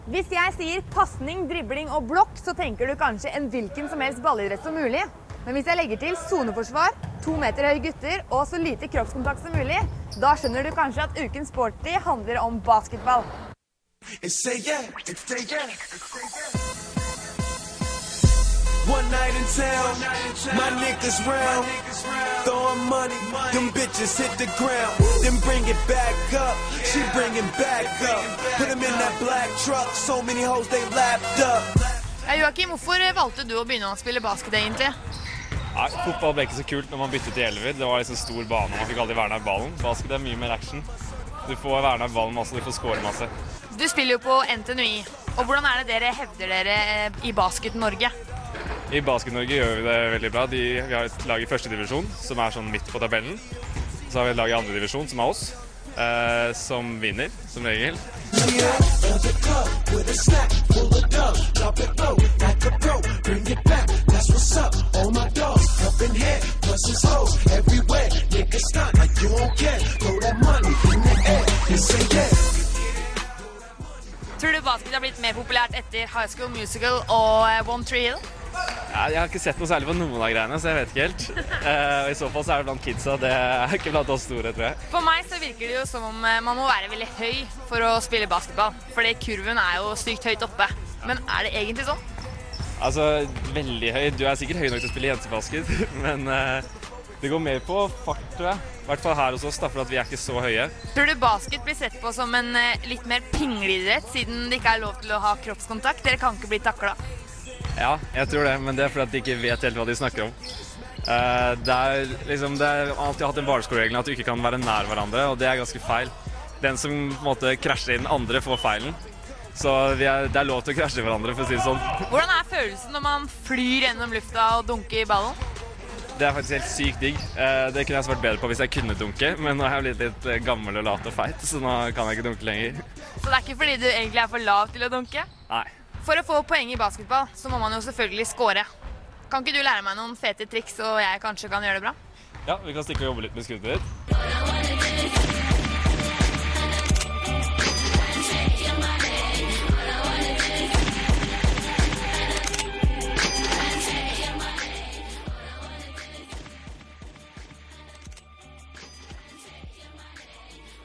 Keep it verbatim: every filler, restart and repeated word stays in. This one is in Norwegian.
Hvis jeg sier passning, dribling og blokk, så tenker du kanskje en hvilken som helst ballidrett som mulig. Men hvis jeg legger til soneforsvar, to meter høye gutter og så lite kroppskontakt som mulig, da skjønner du kanskje at ukens sporty handler om basketball. It's a yeah, it's a yeah, it's a yeah. One night in town, my niggas round, throwing money, them bitches hit the ground, then bring it back up, she bring it back up, put them in that black truck, so many hoes they lapped up. Ja, Joakim, hvorfor valgte du å begynne å spille basket egentlig? Nei, fotball ble ikke så kult når man byttet til elver, det var liksom stor bane, man fikk aldri være nær ballen. Basket er mye mer action, du får være nær ballen masse, du får score masse. Du spiller jo på N T N U I, og hvordan er det dere hevder dere i Basket Norge? I Basket Norge gjør vi det veldig bra. De, vi har et lag i første divisjon, som er sånn midt på tabellen. Så har vi et lag i andre divisjon, som er oss, eh, som vinner, som regel. Tror du basket har blitt mer populært etter High School Musical og One Tree Hill? Ja, jeg har ikke sett noe særlig på noen av greiene, så jeg vet ikke helt. Eh, I så fall så er det blant kidsa, det er ikke blant oss store, tror jeg. For meg så virker det jo som om man må være veldig høy for å spille basketball, fordi kurven er jo sykt høyt oppe. Men er det egentlig sånn? Altså, veldig høy. Du er sikkert høy nok til å spille jentebasket, men eh, det går mer på fart, tror jeg. I hvert fall her hos oss, da, for at vi er ikke så høye. Tror du basket blir sett på som en litt mer pingleidrett, siden det ikke er lov til å ha kroppskontakt? Dere kan ikke bli taklet. Ja, jeg tror det, men det er fordi at de ikke vet helt hva de snakker om. Uh, det er liksom, det er alltid hatt en barneskoleregel at du ikke kan være nær hverandre, og det er ganske feil. Den som på en måte krasjer i den andre får feilen. Så vi er, det er lov til å krasje i hverandre, for å si det sånn. Hvordan er følelsen når man flyr gjennom lufta og dunker i ballen? Det er faktisk helt sykt digg. Uh, det kunne jeg svart bedre på hvis jeg kunne dunke, men nå har jeg blitt litt gammel og lat og feit, så nå kan jeg ikke dunke lenger. Så det er ikke fordi du egentlig er for lav til å dunke? Nei. For å få poeng i basketball, så må man jo selvfølgelig score. Kan ikke du lære meg noen fete triks, så jeg kanskje kan gjøre det bra? Ja, vi kan stikke og jobbe litt med skuddet ditt.